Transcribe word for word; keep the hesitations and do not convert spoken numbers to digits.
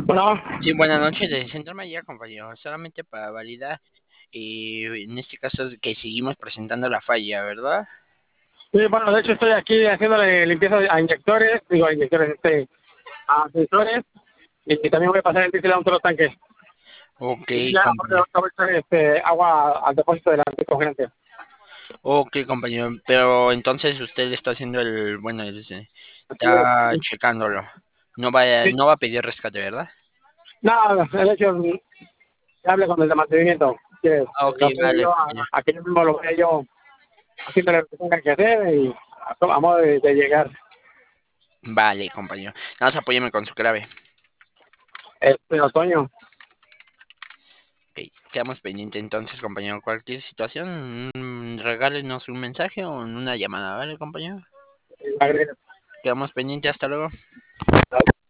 Bueno, Sí, buenas noches. De Centro María, compañero. Solamente para validar, eh, en este caso es que seguimos presentando la falla, ¿verdad? sí, bueno, de hecho estoy aquí haciéndole limpieza a inyectores, digo, a inyectores, este, a sensores, y, y también voy a pasar el diésel a un solo tanque. Ok, Y ya, aparte compañero. voy a echar este, agua al depósito del anticongelante. Ok, compañero. Pero entonces usted está haciendo el, bueno, el- Así es. está checándolo. No va, a- Sí. no va a pedir rescate, ¿verdad? No, de hecho, mm, hable con el de mantenimiento. Que Ah, ok, lo sé vale, yo, a, compañero. a que yo mismo lo vea yo haciéndole lo que tenga que hacer y a, a modo de, de llegar. Vale, compañero. Nada más apóyeme con su clave. Este otoño. Ok, quedamos pendientes entonces, compañero. Cualquier situación, mm, regálenos un mensaje o una llamada, ¿vale, compañero? Agregue. Quedamos pendientes. Hasta luego.